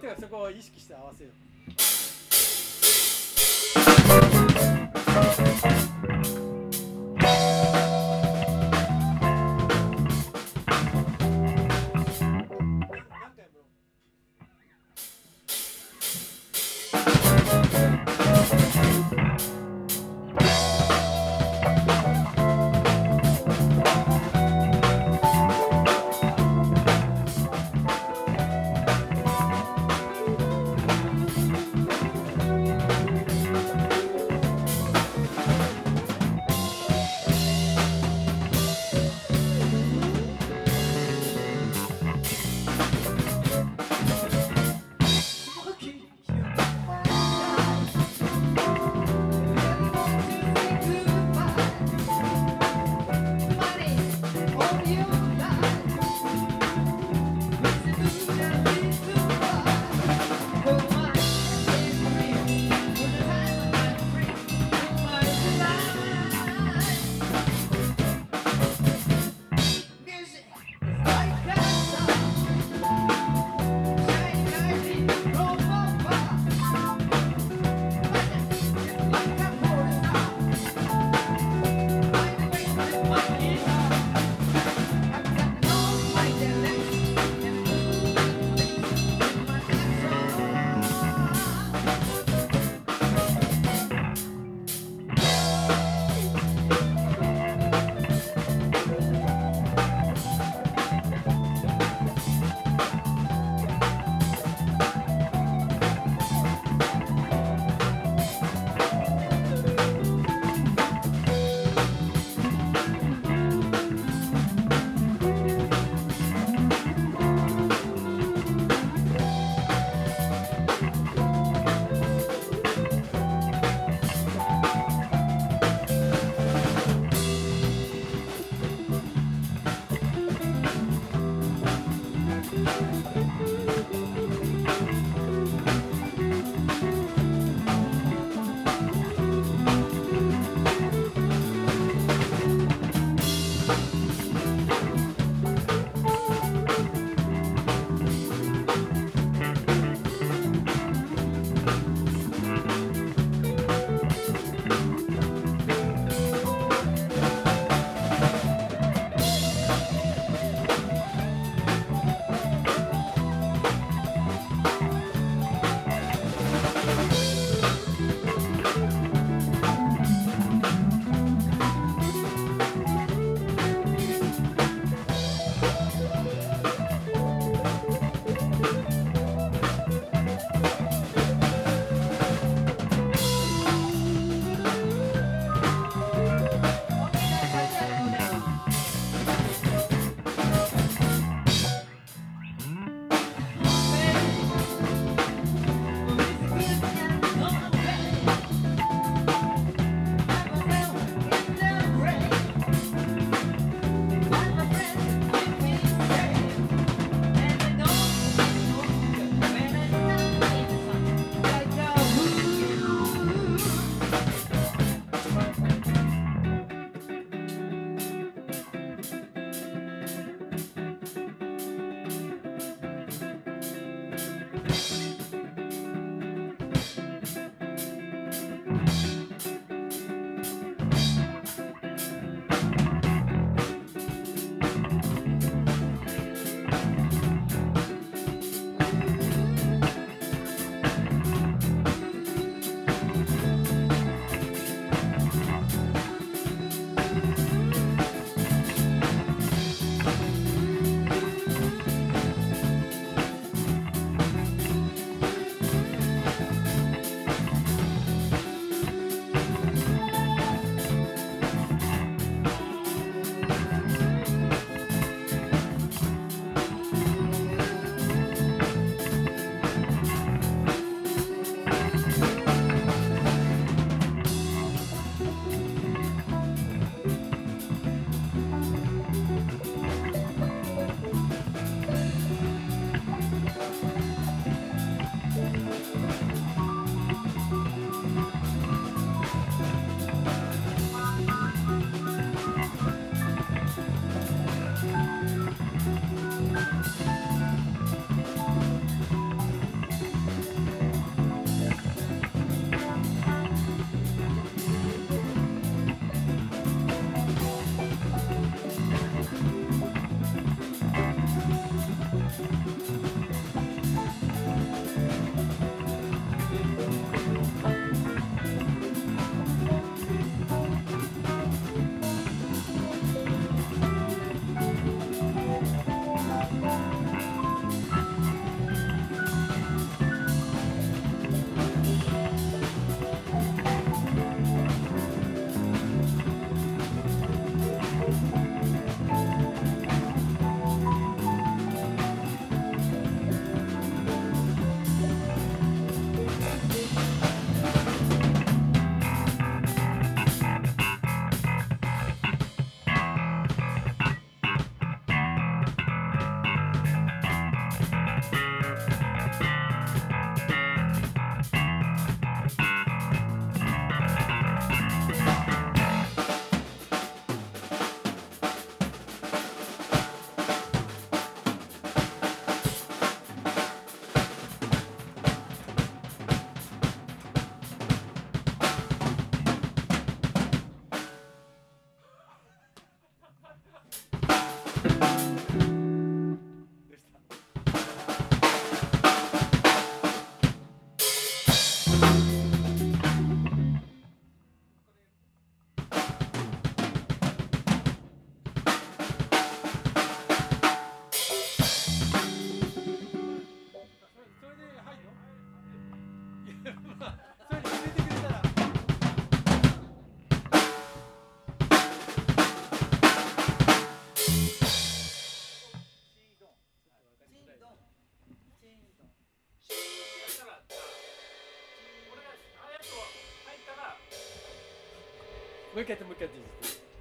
てかそこを意識して合わせよう。 う一回やってもう一回やっていいですか。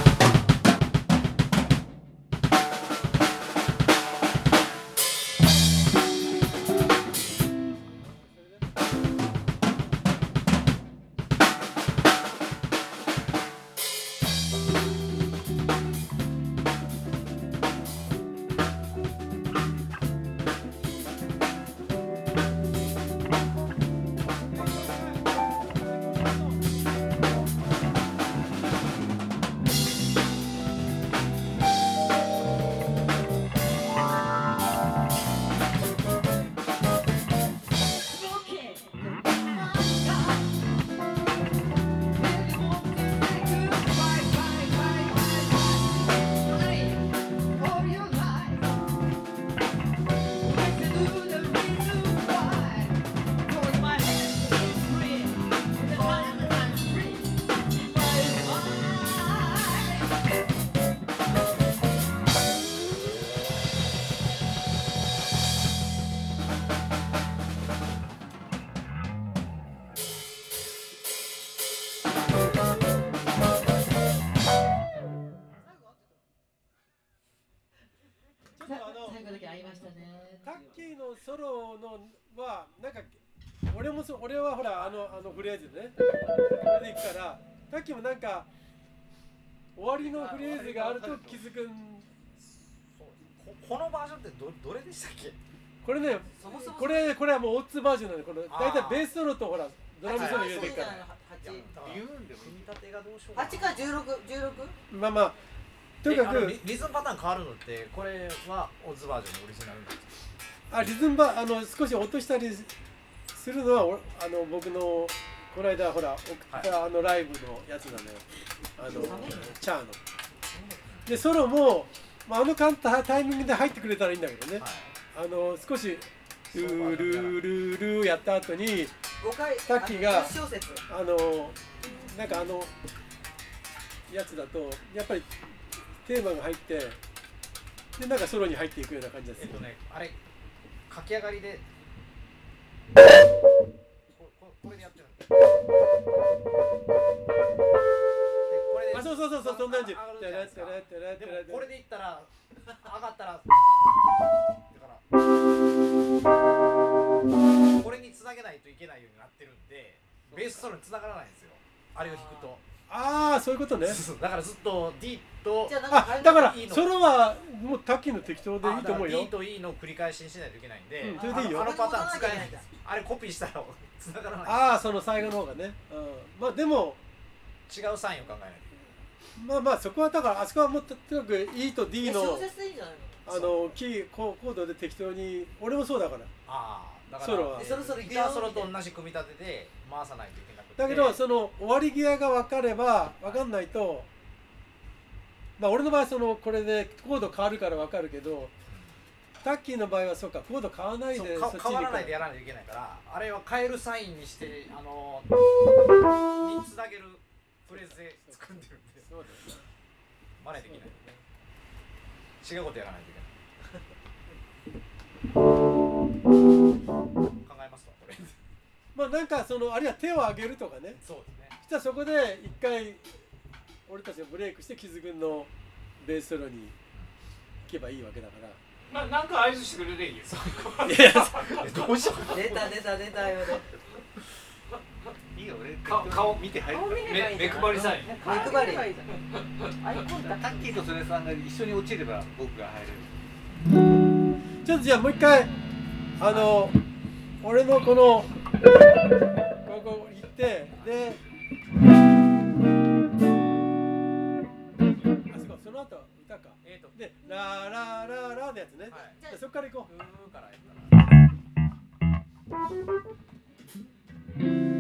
最後だけ会いましたね。 タッキーのソロのはなんか俺はほらあのフレーズね、これでいくから、タッキーもなんか終わりのフレーズがあると気づくん。 このバージョンってどれでしたっけ？ これね、これはもうオッズバージョンなんで、この大体ベースソロとほらドラムソロ入れてるから。 言うんで組み立てがどうしよう 8か16？ まあまあとにかくリズムパターン変わるのってこれはオッズバージョンのオリジナルなんですか？ リズム少し落としたりするのは僕のこの間ほら送ったライブのやつなのよ、チャーのでソロも、まあ、タイミングで入ってくれたらいいんだけどね、はい、少しルールールールーやった後にタッキーがなんかやつだとやっぱりテーマが入ってでなんかソロに入っていくような感じです。 あれ書き上がりでこれでやってるんで、これでそうそんな感じ。 でもこれでいったら上がったらだからこれに繋げないといけないようになってるんでベースソロに繋がらないんですよ、あれを弾くと。 そういうことね。 だからずっと D とだからソロはもうタッキーの適当でいいと思うよ。 D と E の繰り返しにしないといけないんで、 それでいいよ。 あのパターン使えないんです。あれコピーしたら繋がらない。 その最後の方がね、まあでも違うサインを考えないと。 まあそこはだからあそこはもうとにかく E と D のキーコードで適当に、俺もそうだから。 だからソロはギターソロと同じ組み立てで回さないといけなくて、 だけどその終わり際が分かれば分かんないと、まあ俺の場合これでコード変わるから分かるけど、タッキーの場合はそうか、コード変わらないで変わらないでやらないといけないから、あれは変えるサインにしてにつなげるフレーズで作んでるんで、 そうだよね、 真似できない、違うことやらないといけない。考えますわこれ。 まあなんかあるいは手を上げるとかね。 そうですね。 そしたらそこで一回俺たちがブレイクしてキズ君のベースソロに行けばいいわけだから。 なんか合図してくれていいよ。 いやどうしよう。 出たよね。 いいよ、俺顔見て入る。目配りさえ。 目配り。 タッキーとそれさんが一緒に落ちれば僕が入れる。 ちょっとじゃあもう一回俺のこのここ行ってでその後歌かでララララのやつね、じゃあそこから行こう。 からやったら